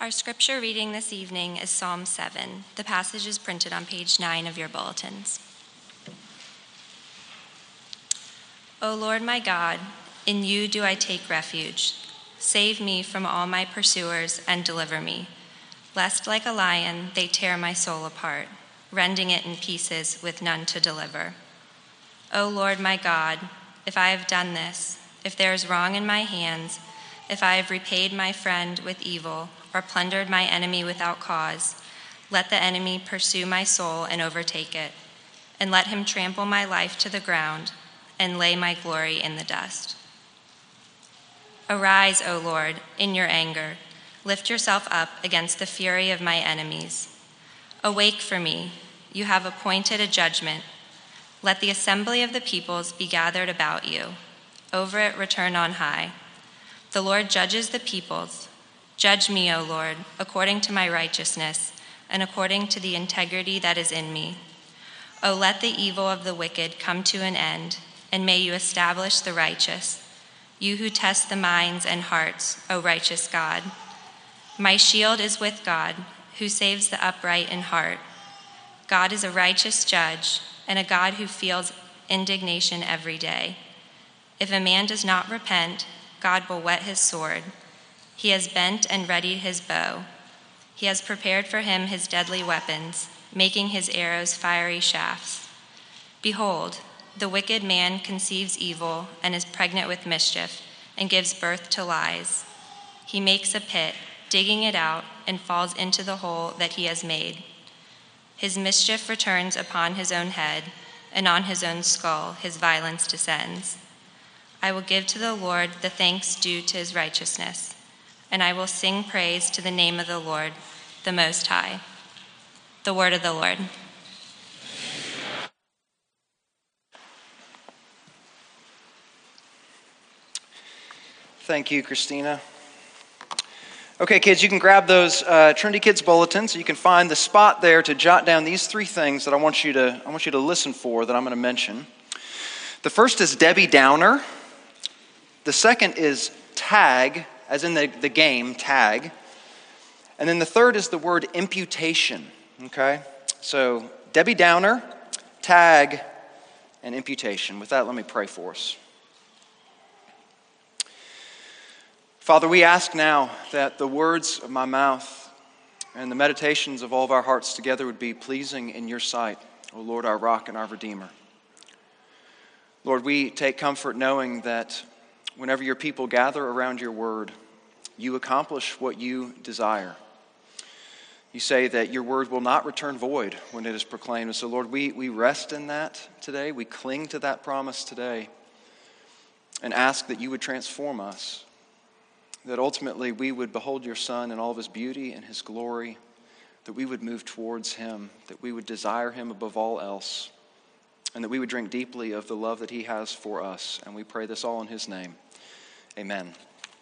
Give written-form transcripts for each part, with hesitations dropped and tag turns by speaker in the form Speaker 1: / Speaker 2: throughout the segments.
Speaker 1: Our scripture reading this evening is Psalm 7. The passage is printed on page 9 of your bulletins. O Lord my God, in you do I take refuge. Save me from all my pursuers and deliver me, lest like a lion they tear my soul apart, rending it in pieces with none to deliver. O Lord my God, if I have done this, if there is wrong in my hands, if I have repaid my friend with evil, or plundered my enemy without cause, let the enemy pursue my soul and overtake it, and let him trample my life to the ground and lay my glory in the dust. Arise, O Lord, in your anger. Lift yourself up against the fury of my enemies. Awake for me, you have appointed a judgment. Let the assembly of the peoples be gathered about you. Over it return on high. The Lord judges the peoples. Judge me, O Lord, according to my righteousness and according to the integrity that is in me. O let the evil of the wicked come to an end, and may you establish the righteous, you who test the minds and hearts, O righteous God. My shield is with God, who saves the upright in heart. God is a righteous judge and a God who feels indignation every day. If a man does not repent, God will whet his sword. He has bent and readied his bow. He has prepared for him his deadly weapons, making his arrows fiery shafts. Behold, the wicked man conceives evil and is pregnant with mischief and gives birth to lies. He makes a pit, digging it out, and falls into the hole that he has made. His mischief returns upon his own head, and on his own skull his violence descends. I will give to the Lord the thanks due to his righteousness, and I will sing praise to the name of the Lord, the Most High. The word of the Lord.
Speaker 2: Thank you, Christina. Okay, kids, you can grab those Trinity Kids bulletins. You can find the spot there to jot down these three things that I want you to listen for that I'm going to mention. The first is Debbie Downer. The second is tag, as in the game, tag. And then the third is the word imputation, okay? So Debbie Downer, tag, and imputation. With that, let me pray for us. Father, we ask now that the words of my mouth and the meditations of all of our hearts together would be pleasing in your sight, O Lord, our rock and our Redeemer. Lord, we take comfort knowing that whenever your people gather around your word, you accomplish what you desire. You say that your word will not return void when it is proclaimed. And so, Lord, we rest in that today. We cling to that promise today and ask that you would transform us, that ultimately we would behold your Son in all of his beauty and his glory, that we would move towards him, that we would desire him above all else, and that we would drink deeply of the love that he has for us. And we pray this all in his name. Amen.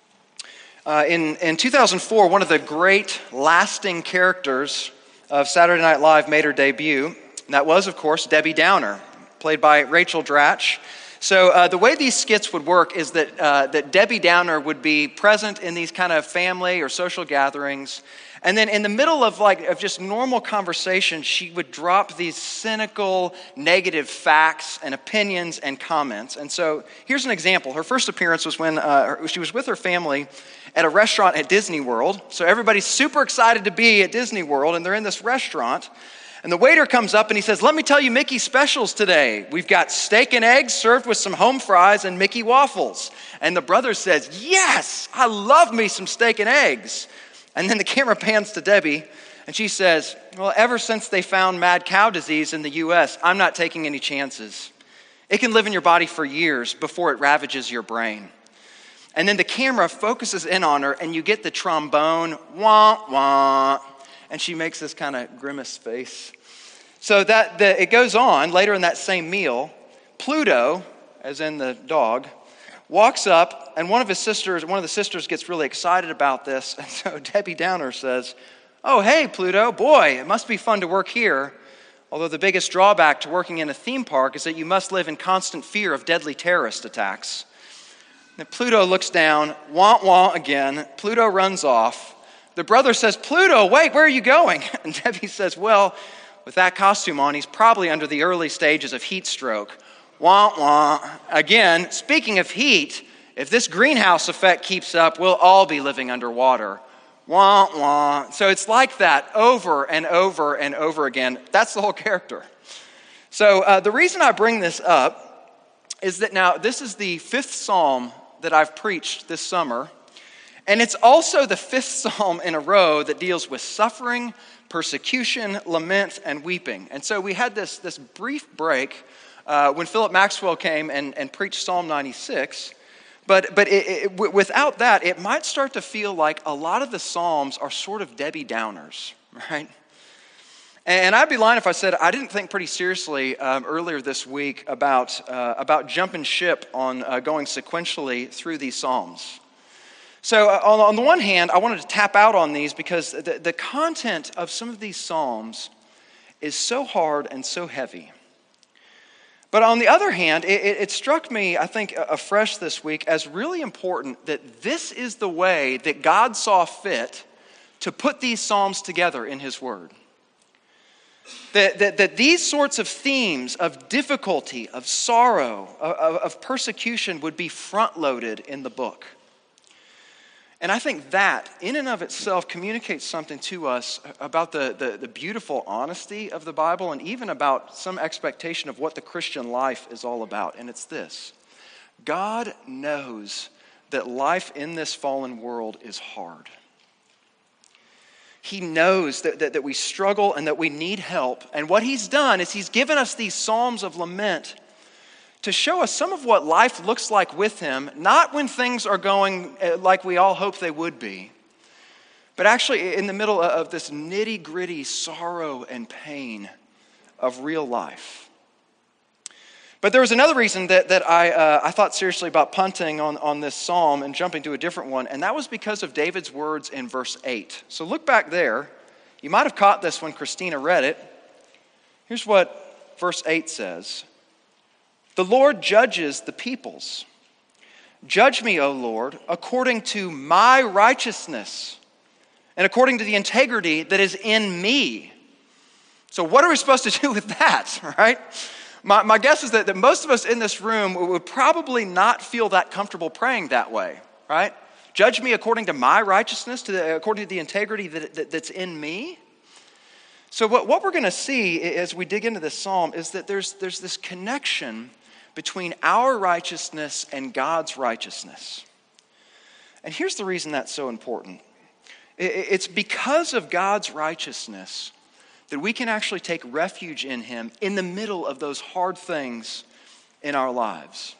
Speaker 2: In 2004, one of the great lasting characters of Saturday Night Live made her debut. And that was, of course, Debbie Downer, played by Rachel Dratch. So the way these skits would work is that Debbie Downer would be present in these kind of family or social gatherings, and then in the middle of just normal conversation, she would drop these cynical, negative facts and opinions and comments. And so here's an example. Her first appearance was when she was with her family at a restaurant at Disney World. So everybody's super excited to be at Disney World, and they're in this restaurant. And the waiter comes up and he says, "Let me tell you Mickey's specials today. We've got steak and eggs served with some home fries and Mickey waffles." And the brother says, "Yes, I love me some steak and eggs." And then the camera pans to Debbie and she says, "Well, ever since they found mad cow disease in the U.S., I'm not taking any chances. It can live in your body for years before it ravages your brain." And then the camera focuses in on her and you get the trombone, wah, wah. And she makes this kind of grimace face. So it goes on. Later in that same meal, Pluto, as in the dog, walks up, and one of the sisters gets really excited about this. And so Debbie Downer says, "Oh, hey, Pluto, boy, it must be fun to work here. Although the biggest drawback to working in a theme park is that you must live in constant fear of deadly terrorist attacks." And Pluto looks down, wah, wah again. Pluto runs off. The brother says, Pluto, wait, where are you going? And Debbie says, well, with that costume on, he's probably under the early stages of heat stroke. Wah, wah. Again, speaking of heat, if this greenhouse effect keeps up, we'll all be living underwater. Wah, wah. So it's like that over and over and over again. That's the whole character. So the reason I bring this up is that now this is the 5th psalm that I've preached this summer. And it's also the 5th psalm in a row that deals with suffering, persecution, lament, and weeping. And so we had this brief break when Philip Maxwell came and preached Psalm 96. But without that, it might start to feel like a lot of the Psalms are sort of Debbie Downers, right? And I'd be lying if I said I didn't think pretty seriously earlier this week about jumping ship on going sequentially through these Psalms. So on the one hand, I wanted to tap out on these because the content of some of these Psalms is so hard and so heavy. But on the other hand, it struck me, I think, afresh this week as really important that this is the way that God saw fit to put these Psalms together in His Word. That these sorts of themes of difficulty, of sorrow, of persecution would be front-loaded in the book. And I think that, in and of itself, communicates something to us about the beautiful honesty of the Bible and even about some expectation of what the Christian life is all about. And it's this: God knows that life in this fallen world is hard. He knows that we struggle and that we need help. And what He's done is He's given us these psalms of lament to show us some of what life looks like with Him, not when things are going like we all hope they would be, but actually in the middle of this nitty-gritty sorrow and pain of real life. But there was another reason that I thought seriously about punting on this psalm and jumping to a different one, and that was because of David's words in verse 8. So look back there. You might have caught this when Christina read it. Here's what verse 8 says. The Lord judges the peoples. Judge me, O Lord, according to my righteousness and according to the integrity that is in me. So what are we supposed to do with that, right? My guess is that most of us in this room would probably not feel that comfortable praying that way, right? Judge me according to my righteousness, according to the integrity that's in me. So what we're going to see as we dig into this psalm is that there's this connection between our righteousness and God's righteousness. And here's the reason that's so important. It's because of God's righteousness that we can actually take refuge in Him in the middle of those hard things in our lives.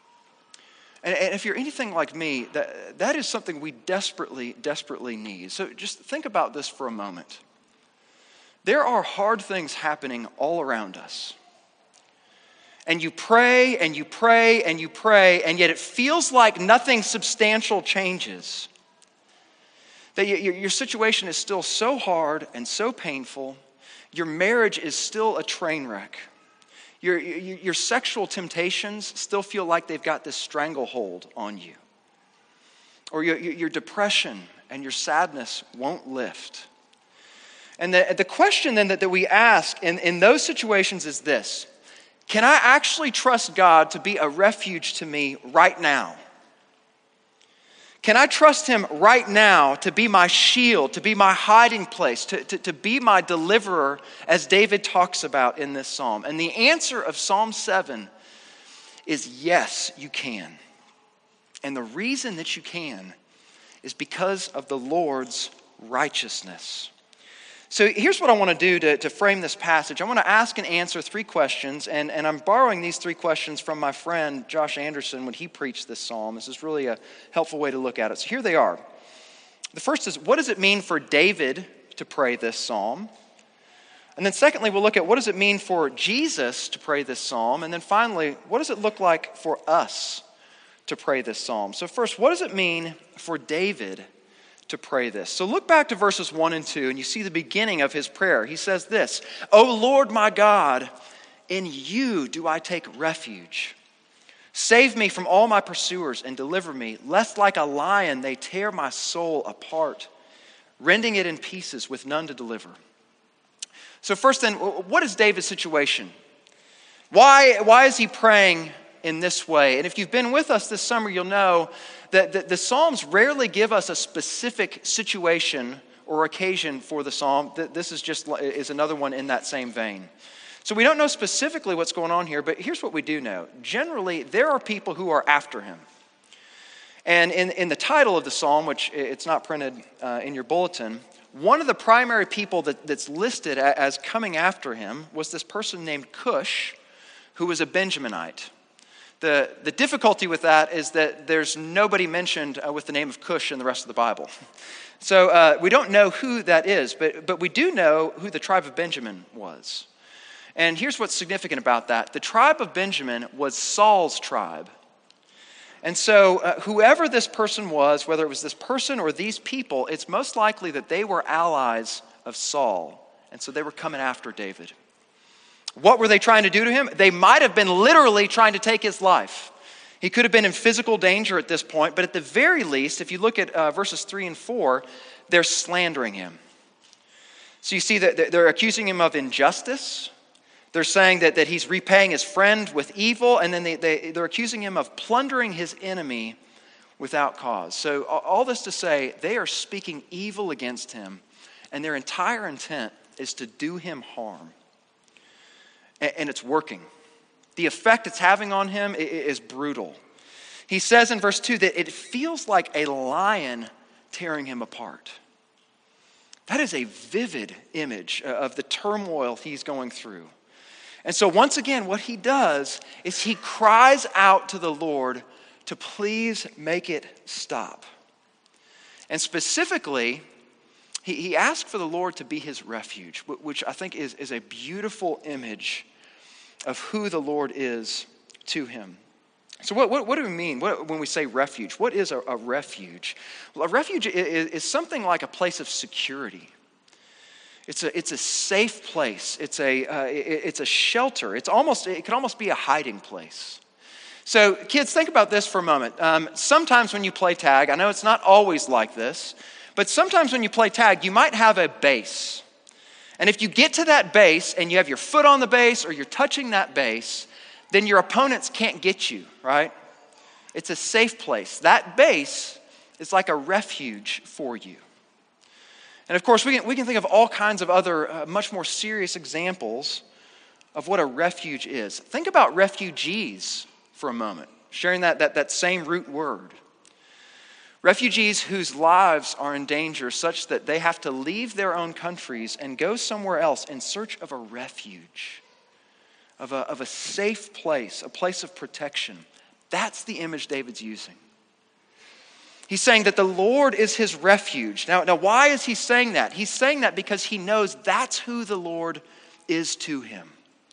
Speaker 2: And if you're anything like me, that is something we desperately, desperately need. So just think about this for a moment. There are hard things happening all around us. And you pray and you pray and you pray, and yet it feels like nothing substantial changes. That your situation is still so hard and so painful. Your marriage is still a train wreck. Your sexual temptations still feel like they've got this stranglehold on you. Or your depression and your sadness won't lift. And the question then that we ask in those situations is this: can I actually trust God to be a refuge to me right now? Can I trust Him right now to be my shield, to be my hiding place, to be my deliverer, as David talks about in this psalm? And the answer of Psalm 7 is yes, you can. And the reason that you can is because of the Lord's righteousness. So here's what I want to do to frame this passage. I want to ask and answer 3 questions, and I'm borrowing these 3 questions from my friend Josh Anderson when he preached this psalm. This is really a helpful way to look at it. So here they are. The first is, what does it mean for David to pray this psalm? And then secondly, we'll look at what does it mean for Jesus to pray this psalm? And then finally, what does it look like for us to pray this psalm? So first, what does it mean for David to pray this? So look back to verses 1 and 2, and you see the beginning of his prayer. He says this: O Lord my God, in you do I take refuge. Save me from all my pursuers and deliver me, lest like a lion they tear my soul apart. rending it in pieces with none to deliver. So first then, what is David's situation? Why is he praying in this way? And if you've been with us this summer, you'll know that the Psalms rarely give us a specific situation or occasion for the Psalm. This is another one in that same vein. So we don't know specifically what's going on here, but here's what we do know. Generally, there are people who are after him. And in the title of the Psalm, which it's not printed in your bulletin, one of the primary people that's listed as coming after him was this person named Cush, who was a Benjaminite. The difficulty with that is that there's nobody mentioned with the name of Cush in the rest of the Bible. So we don't know who that is, but we do know who the tribe of Benjamin was. And here's what's significant about that. The tribe of Benjamin was Saul's tribe. And so whoever this person was, whether it was this person or these people, it's most likely that they were allies of Saul. And so they were coming after David. What were they trying to do to him? They might have been literally trying to take his life. He could have been in physical danger at this point, but at the very least, if you look at verses 3 and 4, they're slandering him. So you see that they're accusing him of injustice. They're saying that he's repaying his friend with evil, and then they're accusing him of plundering his enemy without cause. So all this to say, they are speaking evil against him, and their entire intent is to do him harm. And it's working. The effect it's having on him is brutal. He says in verse 2 that it feels like a lion tearing him apart. That is a vivid image of the turmoil he's going through. And so once again, what he does is he cries out to the Lord to please make it stop. And specifically, he asked for the Lord to be his refuge, which I think is a beautiful image of who the Lord is to him. So what do we mean when we say refuge? What is a refuge? Well, a refuge is something like a place of security. It's a safe place. It's a shelter. It could almost be a hiding place. So kids, think about this for a moment. Sometimes when you play tag, I know it's not always like this, but sometimes when you play tag, you might have a base. And if you get to that base and you have your foot on the base or you're touching that base, then your opponents can't get you, right? It's a safe place. That base is like a refuge for you. And of course, we can think of all kinds of other much more serious examples of what a refuge is. Think about refugees for a moment, sharing that same root word. Refugees whose lives are in danger such that they have to leave their own countries and go somewhere else in search of a refuge, of a safe place, a place of protection. That's the image David's using. He's saying that the Lord is his refuge. Now, why is he saying that? He's saying that because he knows that's who the Lord is to him.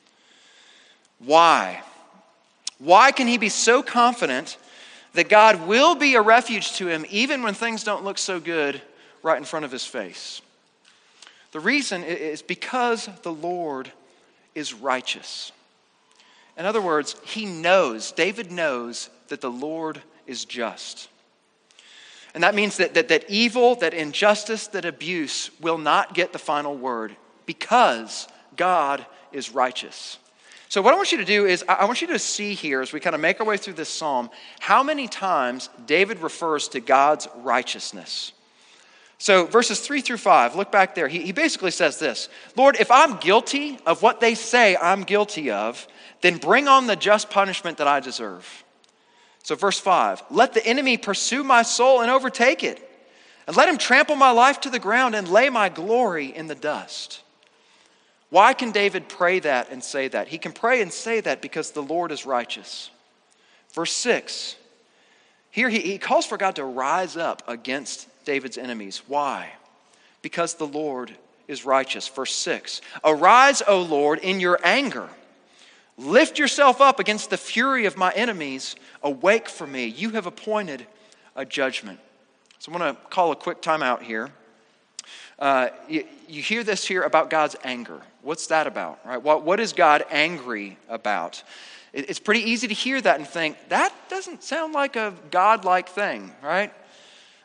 Speaker 2: Why? Why can he be so confident that God will be a refuge to him even when things don't look so good right in front of his face? The reason is because the Lord is righteous. In other words, David knows that the Lord is just. And that means that evil, that injustice, that abuse will not get the final word because God is righteous. So what I want you to do is I want you to see here as we kind of make our way through this psalm how many times David refers to God's righteousness. So verses 3 through 5, look back there. He basically says this: Lord, if I'm guilty of what they say I'm guilty of, then bring on the just punishment that I deserve. So verse 5, let the enemy pursue my soul and overtake it, and let him trample my life to the ground and lay my glory in the dust. Why can David pray that and say that? He can pray and say that because the Lord is righteous. Verse 6, here he calls for God to rise up against David's enemies. Why? Because the Lord is righteous. Verse 6, arise, O Lord, in your anger. Lift yourself up against the fury of my enemies. Awake for me. You have appointed a judgment. So I want to call a quick time out here. You hear this here about God's anger. What's that about? Right? What is God angry about? It's pretty easy to hear that and think, that doesn't sound like a God-like thing, right?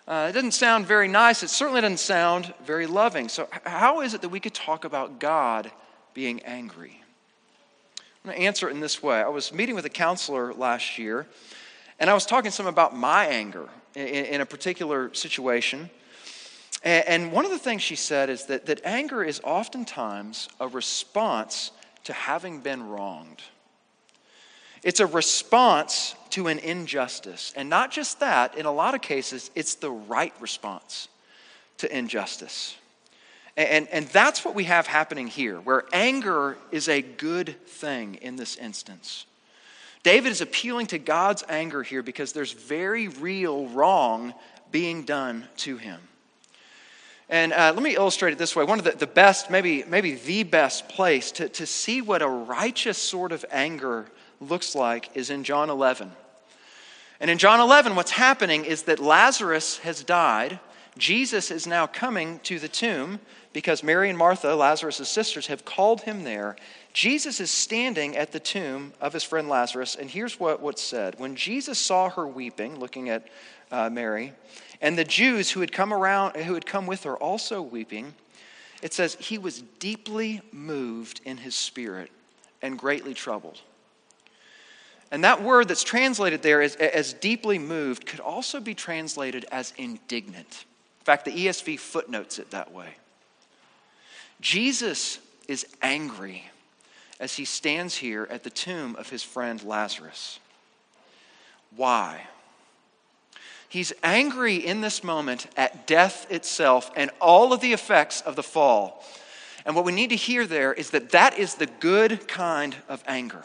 Speaker 2: It doesn't sound very nice. It certainly doesn't sound very loving. So how is it that we could talk about God being angry? I'm going to answer it in this way. I was meeting with a counselor last year, and I was talking to him about my anger in a particular situation. And one of the things she said is that anger is oftentimes a response to having been wronged. It's a response to an injustice. And not just that, in a lot of cases, it's the right response to injustice. And that's what we have happening here, where anger is a good thing in this instance. David is appealing to God's anger here because there's very real wrong being done to him. And let me illustrate it this way. One of the best, maybe the best place to see what a righteous sort of anger looks like is in John 11. And in John 11, what's happening is that Lazarus has died. Jesus is now coming to the tomb because Mary and Martha, Lazarus' sisters, have called him there. Jesus is standing at the tomb of his friend Lazarus, and here's what's said. When Jesus saw her weeping, looking at Mary, and the Jews who had come with her also weeping, it says, he was deeply moved in his spirit and greatly troubled. And that word that's translated there as deeply moved could also be translated as indignant. In fact, the ESV footnotes it that way. Jesus is angry as he stands here at the tomb of his friend Lazarus. Why? He's angry in this moment at death itself and all of the effects of the fall. And what we need to hear there is that is the good kind of anger.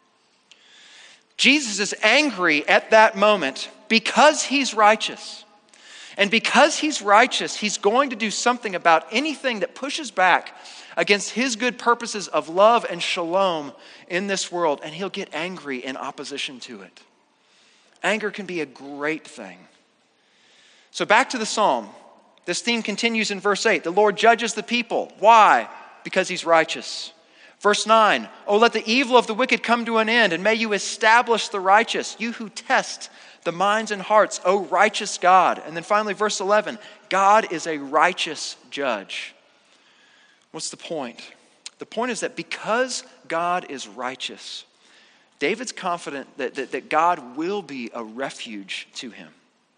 Speaker 2: Jesus is angry at that moment because he's righteous. And because he's righteous, he's going to do something about anything that pushes back against his good purposes of love and shalom in this world. And he'll get angry in opposition to it. Anger can be a great thing. So back to the psalm. This theme continues in verse 8. The Lord judges the people. Why? Because he's righteous. Verse 9, oh, let the evil of the wicked come to an end, and may you establish the righteous, you who test the minds and hearts, O righteous God. And then finally, verse 11, God is a righteous judge. What's the point? The point is that because God is righteous, David's confident that God will be a refuge to him.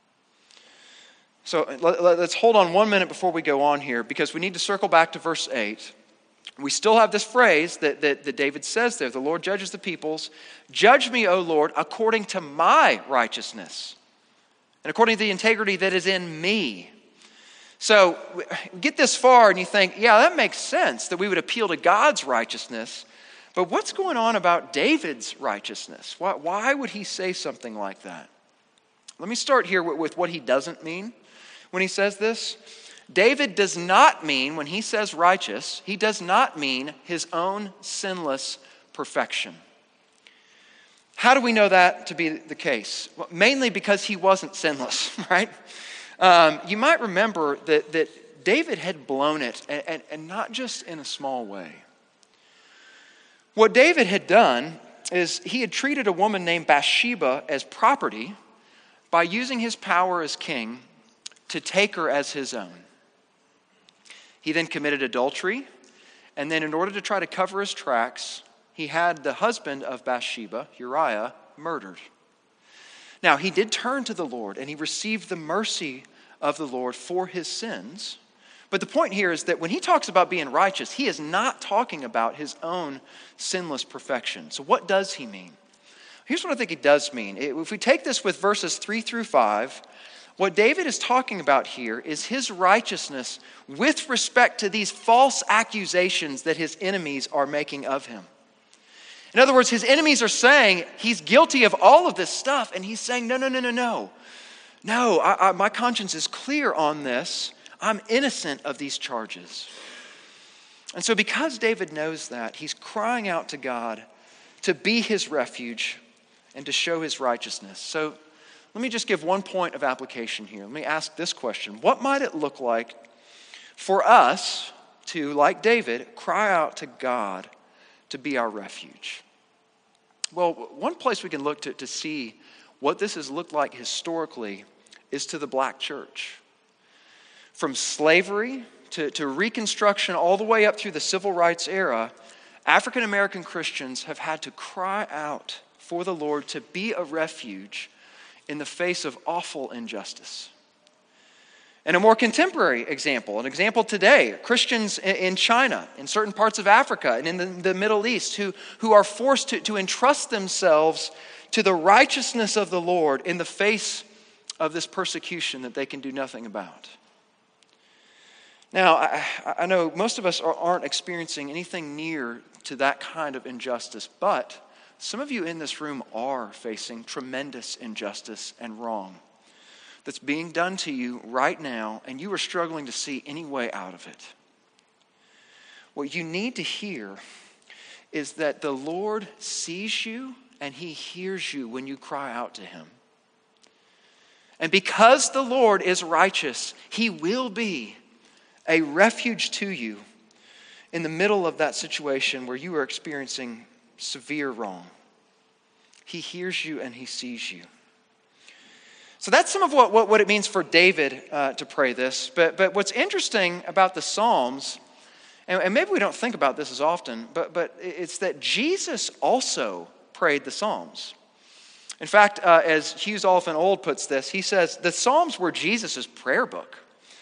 Speaker 2: So let's hold on 1 minute before we go on here, because we need to circle back to verse 8. We still have this phrase that David says there, the Lord judges the peoples. Judge me, O Lord, according to my righteousness and according to the integrity that is in me. So get this far and you think, yeah, that makes sense that we would appeal to God's righteousness. But what's going on about David's righteousness? Why would he say something like that? Let me start here with what he doesn't mean when he says this. David does not mean, when he says righteous, he does not mean his own sinless perfection. How do we know that to be the case? Well, mainly because he wasn't sinless, right? You might remember that David had blown it, and not just in a small way. What David had done is he had treated a woman named Bathsheba as property by using his power as king to take her as his own. He then committed adultery, and then in order to try to cover his tracks, he had the husband of Bathsheba, Uriah, murdered. Now, he did turn to the Lord, and he received the mercy of the Lord for his sins. But the point here is that when he talks about being righteous, he is not talking about his own sinless perfection. So what does he mean? Here's what I think he does mean. If we take this with verses 3 through 5, what David is talking about here is his righteousness with respect to these false accusations that his enemies are making of him. In other words, his enemies are saying he's guilty of all of this stuff, and he's saying, no. No, my conscience is clear on this. I'm innocent of these charges. And so because David knows that, he's crying out to God to be his refuge and to show his righteousness. So let me just give one point of application here. Let me ask this question. What might it look like for us to, like David, cry out to God to be our refuge? Well, one place we can look to see what this has looked like historically is to the black church. from slavery to Reconstruction all the way up through the Civil Rights era, African American Christians have had to cry out for the Lord to be a refuge in the face of awful injustice. And a more contemporary example, an example today, Christians in China, in certain parts of Africa, and in the Middle East who are forced to entrust themselves to the righteousness of the Lord in the face of this persecution that they can do nothing about. Now, I know most of us aren't experiencing anything near to that kind of injustice, but some of you in this room are facing tremendous injustice and wrong that's being done to you right now, and you are struggling to see any way out of it. What you need to hear is that the Lord sees you and he hears you when you cry out to him. And because the Lord is righteous, he will be a refuge to you in the middle of that situation where you are experiencing severe wrong. He hears you and he sees you. So that's some of what it means for David to pray this. But what's interesting about the Psalms, and maybe we don't think about this as often, but it's that Jesus also prayed the Psalms. In fact, as Hughes Oliphant Old puts this, he says, the Psalms were Jesus' prayer book.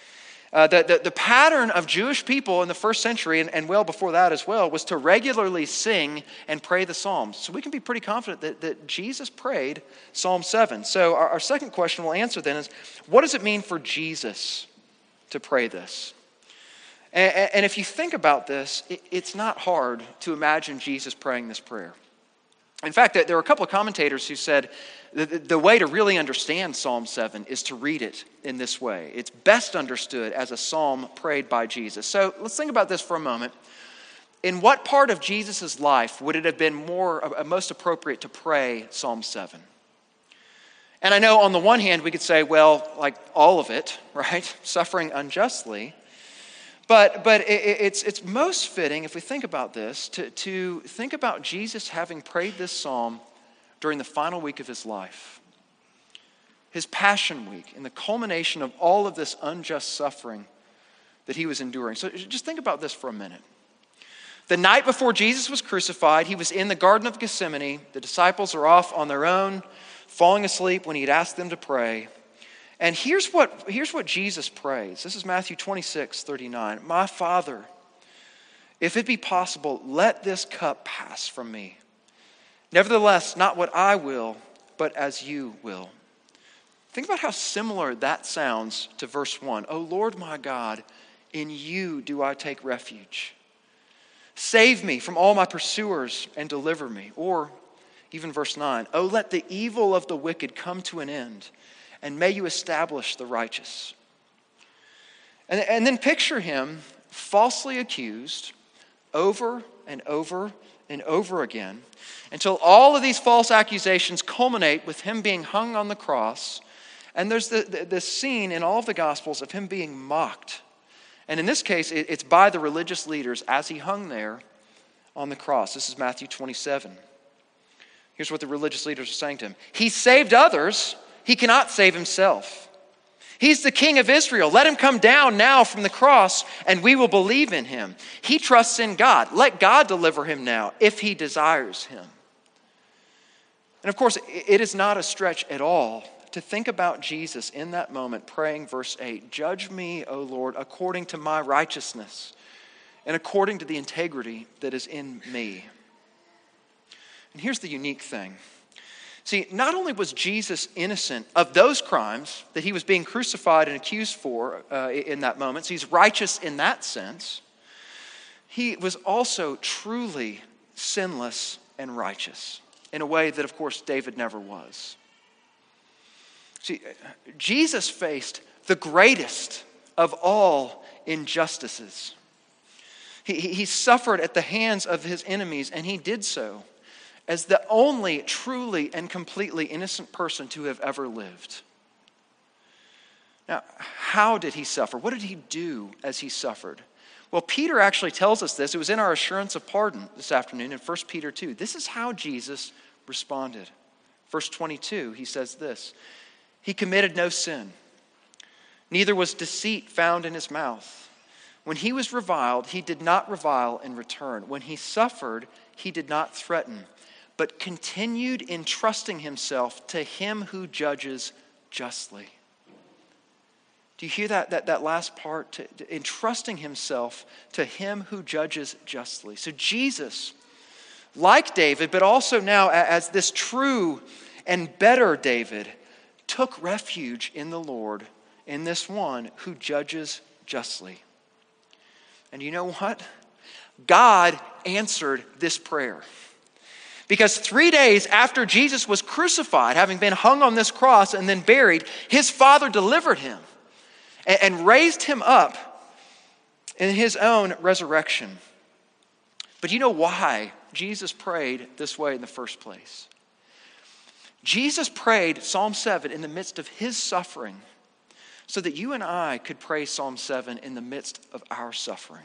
Speaker 2: The pattern of Jewish people in the first century, and well before that as well, was to regularly sing and pray the Psalms. So we can be pretty confident that Jesus prayed Psalm 7. So our second question we'll answer then is, what does it mean for Jesus to pray this? And if you think about this, it's not hard to imagine Jesus praying this prayer. In fact, there are a couple of commentators who said the way to really understand Psalm 7 is to read it in this way. It's best understood as a psalm prayed by Jesus. So let's think about this for a moment. In what part of Jesus' life would it have been most appropriate to pray Psalm 7? And I know on the one hand we could say, well, like all of it, right? Suffering unjustly. But it's most fitting, if we think about this, to think about Jesus having prayed this psalm during the final week of his life. His Passion Week, and the culmination of all of this unjust suffering that he was enduring. So just think about this for a minute. The night before Jesus was crucified, he was in the Garden of Gethsemane. The disciples are off on their own, falling asleep when he'd asked them to pray. And here's what Jesus prays. This is Matthew 26:39. My Father, if it be possible, let this cup pass from me. Nevertheless, not what I will, but as you will. Think about how similar that sounds to verse 1. O Lord my God, in you do I take refuge. Save me from all my pursuers and deliver me. Or even verse 9. O let the evil of the wicked come to an end, and may you establish the righteous. And then picture him falsely accused over and over and over again until all of these false accusations culminate with him being hung on the cross. And there's this scene in all of the Gospels of him being mocked. And in this case, it's by the religious leaders as he hung there on the cross. This is Matthew 27. Here's what the religious leaders are saying to him. He saved others. He cannot save himself. He's the King of Israel. Let him come down now from the cross and we will believe in him. He trusts in God. Let God deliver him now if he desires him. And of course, it is not a stretch at all to think about Jesus in that moment praying verse 8, judge me, O Lord, according to my righteousness and according to the integrity that is in me. And here's the unique thing. See, not only was Jesus innocent of those crimes that he was being crucified and accused for in that moment, so he's righteous in that sense, he was also truly sinless and righteous in a way that, of course, David never was. See, Jesus faced the greatest of all injustices. He suffered at the hands of his enemies, and he did so as the only truly and completely innocent person to have ever lived. Now, how did he suffer? What did he do as he suffered? Well, Peter actually tells us this. It was in our assurance of pardon this afternoon in 1 Peter 2. This is how Jesus responded. Verse 22, he says this. He committed no sin. neither was deceit found in his mouth. When he was reviled, he did not revile in return. When he suffered, he did not threaten, but continued entrusting himself to him who judges justly. Do you hear that last part? Entrusting himself to him who judges justly. So Jesus, like David, but also now as this true and better David, took refuge in the Lord, in this one who judges justly. And you know what? God answered this prayer. Because 3 days after Jesus was crucified, having been hung on this cross and then buried, his Father delivered him and raised him up in his own resurrection. But you know why Jesus prayed this way in the first place? Jesus prayed Psalm 7 in the midst of his suffering so that you and I could pray Psalm 7 in the midst of our suffering.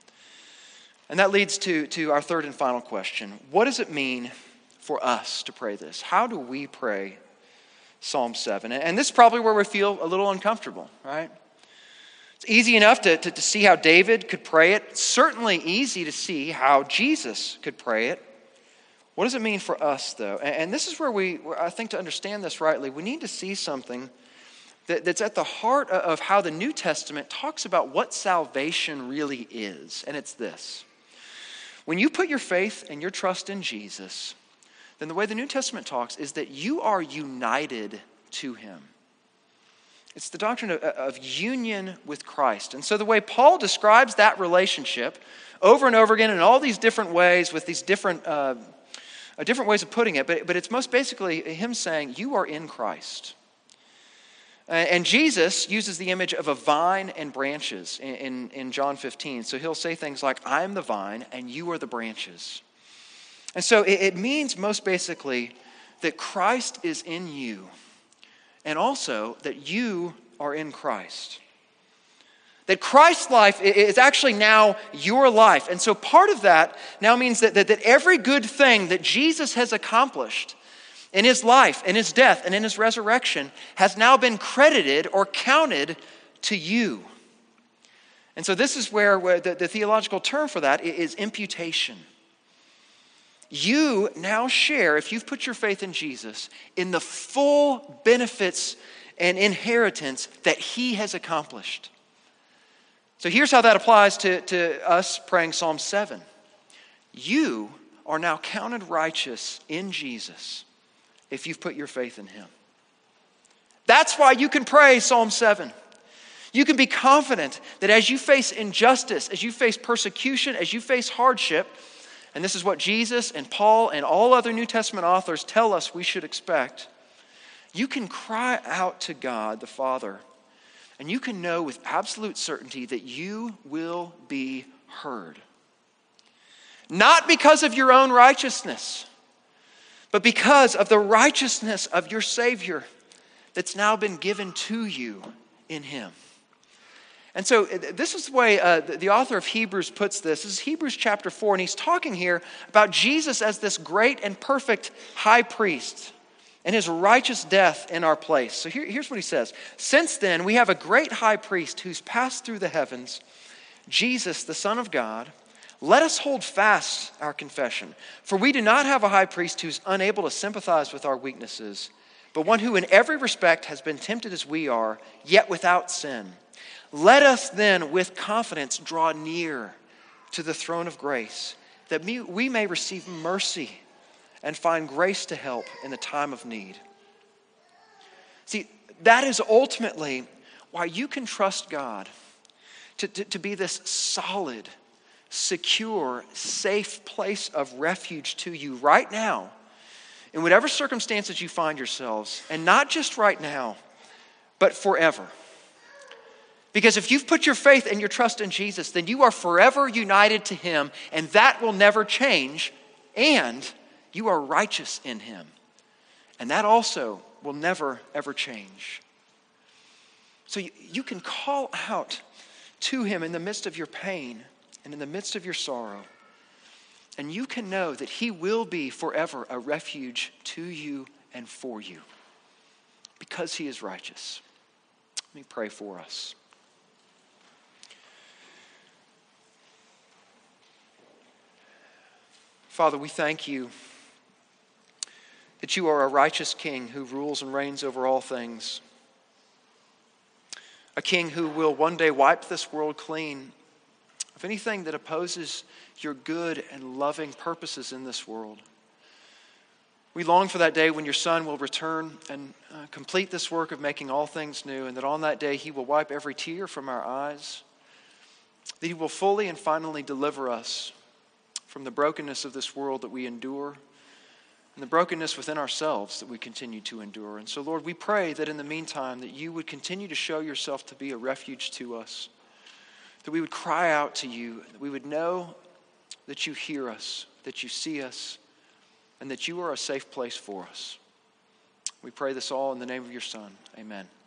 Speaker 2: And that leads to our third and final question. What does it mean for us to pray this? How do we pray Psalm 7? And this is probably where we feel a little uncomfortable, right? It's easy enough to see how David could pray it. It's certainly easy to see how Jesus could pray it. What does it mean for us, though? And this is where I think to understand this rightly, we need to see something that's at the heart of how the New Testament talks about what salvation really is. And it's this. When you put your faith and your trust in Jesus, then the way the New Testament talks is that you are united to him. It's the doctrine of union with Christ. And so the way Paul describes that relationship over and over again in all these different ways with these different ways of putting it, but it's most basically him saying, you are in Christ. And Jesus uses the image of a vine and branches in John 15. So he'll say things like, I am the vine and you are the branches. And so it means most basically that Christ is in you and also that you are in Christ. That Christ's life is actually now your life. And so part of that now means that every good thing that Jesus has accomplished in his life, in his death, and in his resurrection has now been credited or counted to you. And so this is where the theological term for that is imputation. You now share, if you've put your faith in Jesus, in the full benefits and inheritance that he has accomplished. So here's how that applies to us praying Psalm 7. You are now counted righteous in Jesus if you've put your faith in him. That's why you can pray Psalm 7. You can be confident that as you face injustice, as you face persecution, as you face hardship, and this is what Jesus and Paul and all other New Testament authors tell us we should expect, you can cry out to God the Father, and you can know with absolute certainty that you will be heard. Not because of your own righteousness, but because of the righteousness of your Savior that's now been given to you in him. And so this is the way the author of Hebrews puts this. This is Hebrews chapter 4, and he's talking here about Jesus as this great and perfect high priest and his righteous death in our place. So here's what he says. Since then, we have a great high priest who's passed through the heavens, Jesus, the Son of God. Let us hold fast our confession. For we do not have a high priest who's unable to sympathize with our weaknesses, but one who in every respect has been tempted as we are, yet without sin. Let us then with confidence draw near to the throne of grace, that we may receive mercy and find grace to help in the time of need. See, that is ultimately why you can trust God to be this solid, secure, safe place of refuge to you right now, in whatever circumstances you find yourselves, and not just right now, but forever. Because if you've put your faith and your trust in Jesus, then you are forever united to him, and that will never change, and you are righteous in him. And that also will never, ever change. So you can call out to him in the midst of your pain and in the midst of your sorrow, and you can know that he will be forever a refuge to you and for you, because he is righteous. Let me pray for us. Father, we thank you that you are a righteous king who rules and reigns over all things. A king who will one day wipe this world clean of anything that opposes your good and loving purposes in this world. We long for that day when your Son will return and complete this work of making all things new, and that on that day he will wipe every tear from our eyes, that he will fully and finally deliver us from the brokenness of this world that we endure and the brokenness within ourselves that we continue to endure. And so, Lord, we pray that in the meantime that you would continue to show yourself to be a refuge to us, that we would cry out to you, that we would know that you hear us, that you see us, and that you are a safe place for us. We pray this all in the name of your Son. Amen.